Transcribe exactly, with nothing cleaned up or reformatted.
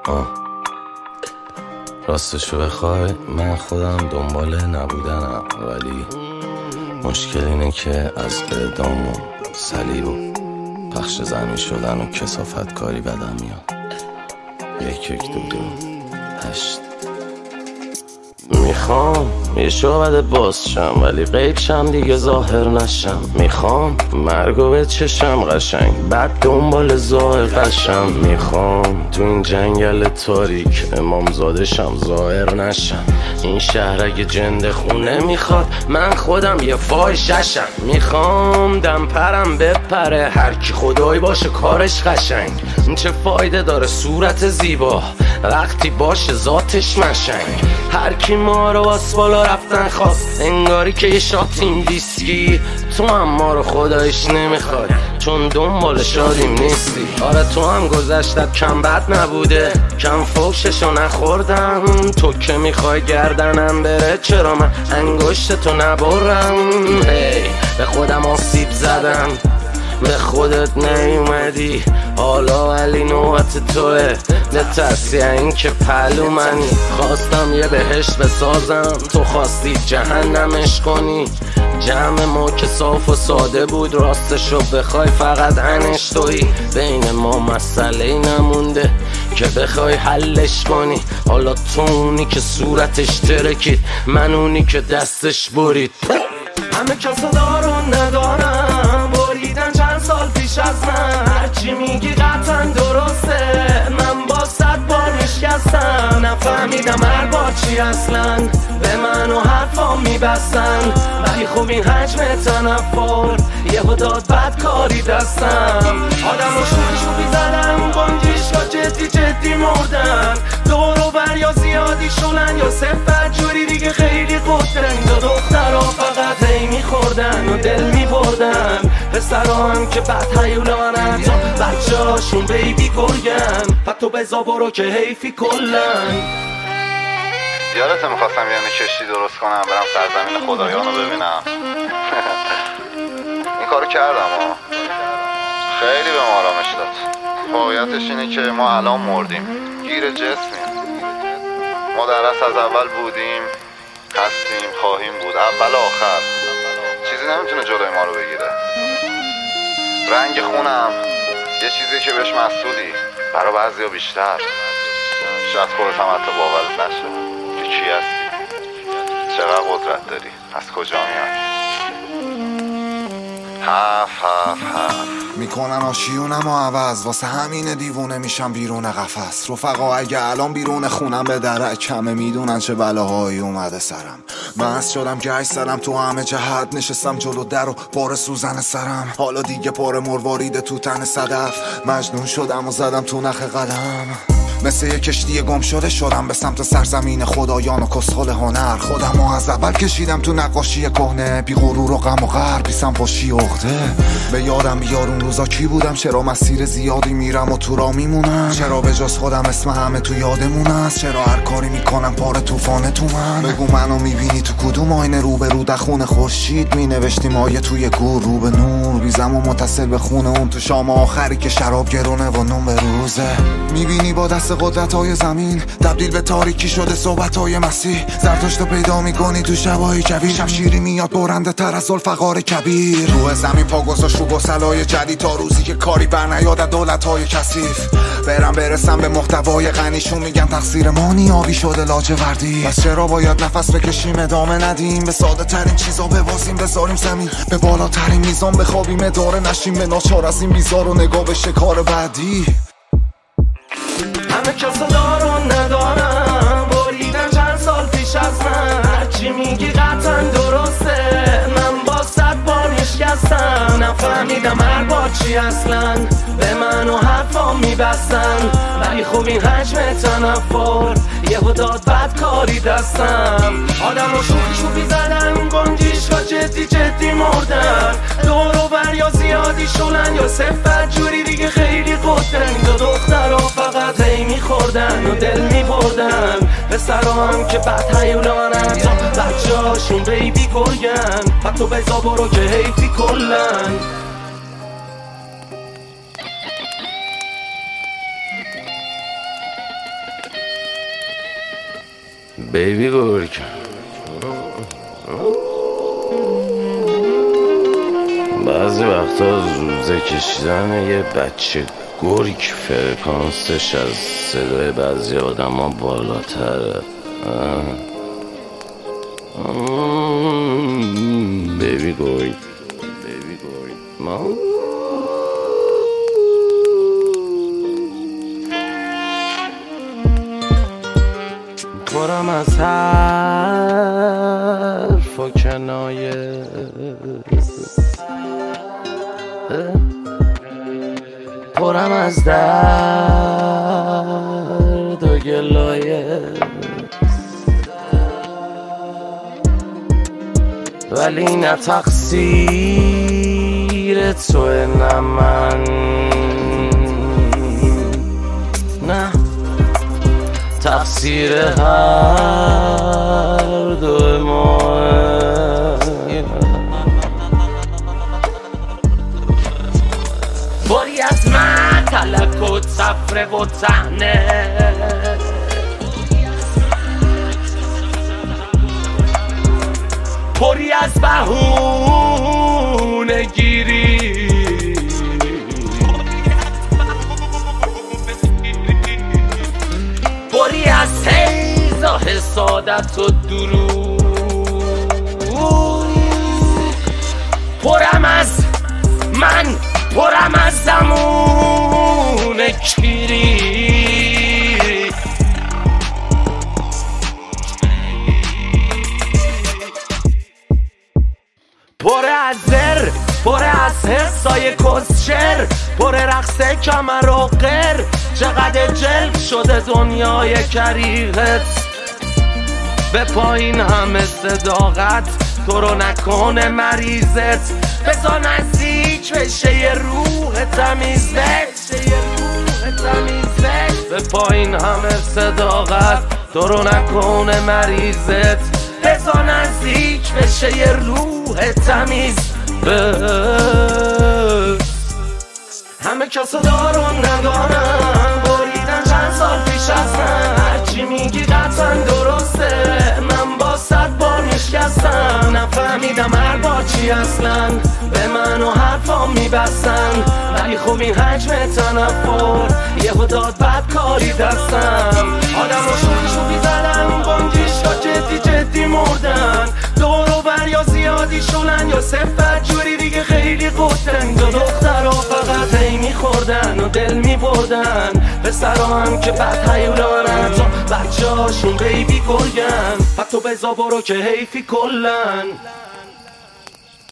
آه. راستشو بخوای من خودم دنبال نبودنم، ولی مشکل اینه که از اعدام و صلیب و پخش زمین شدن و کثافت کاری بدم میاد. یک یک دو دو هشت. میخوام یه شعبده باز شم ولی قید شم دیگه ظاهر نشم. میخوام مرگو به چشم قشنگ بعد دنبال ظاهر قشم. میخوام تو این جنگل تاریک امام زاده شم ظاهر نشم. این شهر اگه جنده خونه میخواد من خودم یه فاحشه‌شم. میخوام دم پرم بپره هر کی خدایی باشه کارش قشنگ. چه فایده داره صورت زیبا وقتی باشه ذاتش مشنگ. هر کی ما رو باز بالا رفتن خواست انگاری که یه شات این دیسکی. تو هم ما رو خدایش نمیخواد چون دنبال شادیم نیستی. آره تو هم گذشتت کم بد نبوده کم فوششو نخوردم. تو که میخوای گردنم بره چرا من انگشت تو نبرم. هی به خودم آسیب زدم به خودت نیومدی حالا ولی نوبت توه. نترسی این که پلو منی. خواستم یه بهشت بسازم تو خواستی جهنمش کنی. جمع ما که صاف و ساده بود راستشو بخوای فقط انش تویی. بین ما مسئله نمونده که بخوای حلش کنی. حالا تو اونی که صورتش ترکید من اونی که دستش برید. همه کسا دارون ندارم بریدن چند سال پیش از من. هرچی میگی قطعا درسته من با صد بار میشکستم. نفهمیدم هر بار چی اصلا به من و حرفا میبستن. ولی خوب این حجم تنفر یهو داد بدکاری دستم. آدم رو شوخی شوخی زدم گنجیشگاه جدی جدی مردن. دور و بر یا زیادی شلن یا صفت جوری دیگه خیلی قدرن. دو دخترها فقط هی میخوردن و دل میبردن. پسرها هم که بد هیولانن تا بچه هاشون بیبی گرگن. پتو بزا برو که حیفی کلن. یادت میخواستم یعنی کشتی درست کنم برم سرزمین خدایانو ببینم. این کارو کردم ها. خیلی به ما آرامش داد. واقعیتش اینه که ما الان مردیم گیر جسمیم. ما در اصل از اول بودیم هستیم خواهیم بود اول آخر. چیزی نمیتونه جلوی ما رو بگیره. رنگ خونم یه چیزی که بهش مسئولی برای بعضیا بیشتر. شاید خودت هم حتی باورت نشه که کی هستی چقدر قدرت داری از کجا میای. حف حف حف میکنن آشیونم و عوض واسه همین دیوونه میشم بیرون قفس. رفقا اگه الان بیرون خونم به درک کمه میدونن چه بلاهایی اومده سرم. مست شدم گشت زدم تو همه جهت نشستم جلو در و بار سوزن سرم. حالا دیگه پار مروارید تو تن صدف مجنون شدم و زدم تو نخ قلم. مثل یه کشتی گم شده شدم به سمت سرزمین خدایان و کسخل هنر. خودم و از اول کشیدم تو نقاشی کهنه بی غرور و غم و غر بیسم پاشی عقده. به یادم بیار اون روزا کی بودم چرا مسیر زیادی میرم و تو را میمونم. چرا به جز خودم اسم همه تو یادمون است. چرا هر کاری میکنم پار توفانه تو من. بگو منو میبینی تو کدوم آینه رو به رو دخون خورشید مینوشتیم آیه توی گور رو به نور. بیزم و متصل به خونه اون تو شام آخری که شراب گرونه و نون به روزه. میبینی با دست قدرت های زمین تبدیل به تاریکی شده صحبت های مسیح. زرتشت پیدا میکنی تو شبای کبیر. شمشیری میاد برنده تر از ذوالفقار کبیر. روح زمین پا گذاشت رو گسلای جدید تا روزی که کاری بر نیاد از دولت های کثیف. برم برسم به محتوای غنیشون میگم تقصیر ما نیابی شده لاجوردی. پس چرا باید نفس بکشیم ادامه ندیم به ساده ترین چیزا ببازیم بذاریم زمین به بالاترین میزان بخوابیم اداره نشیم به ناچار از این بیزار و نگاه به شکار بعدی. همه کسا دارون ندارم بریدن چند سال پیش از من. هرچی میگی قطعا درسته من با صد بار میشکستم. نفهمیدم هر بار چی اصلا به من و حرفا میبستن. ولی خوب این حجم تنفر یهو داد بدکاری دستم. آدم رو شوخی شوخی زدم گنجیشگاه جدی جدی مردن. دور و بر یا زیادی شلن یا صفت جوری دیگه خیلی قدرن. دو دخترها فقط هی میخوردن و دل میبردن. پسرها هم که بد هیولانن تا بچه هاشون بیبی گرگن. پتو بزا برو که حیفی کلن. بیبی گرگ بعضی وقتا روزه کشیدن یه بچه گرگ فرکانسش از صدای بعضی آدم ها بالاتره. بیبی گرگ بیبی گرگ ما پرم از حرف و کنایه پرم از درد و گلایه ولی نه تقصیر توه نه من نه تقصیر هر دو ما باری از من تلک و صفره و تهنه پری از بهونه گیری پری از حیز و حسادت و دروغ پرم از من پرم از زمون کیری پر از زر پر از حسای کسشر پر رقص کمر و غر چقدر جلب شده دنیای کریغت به پایین همه صداقت تو رو نکنه مریضت بزا نزدیک بشه یه روح تمیزت به پایین همه صداقت تو رو نکنه مریضت بزا نزدیک بشه یه روح تمیز همه کسا دارون ندارم بریدن چند سال پیش از من هرچی میگی قطعا درسته من با صد بار میشکستم نفهمیدم هر بار چی اصلا به من و حرفام میبستن ولی خوب این حجم تنفر یهو داد بدکاری دستم آدم رو شوخی شوخی زدن بانگیش تا جدی جدی مردن دور و بر یا زیادی شلن یا صفت جوری دیگه خیلی قدن دو دختر رو فقط هی میخوردن و دل میبردن پسرا هم که بد هیولانن تا بچه هاشون بیبی گرگن حتی بزا برو که حیفی کلن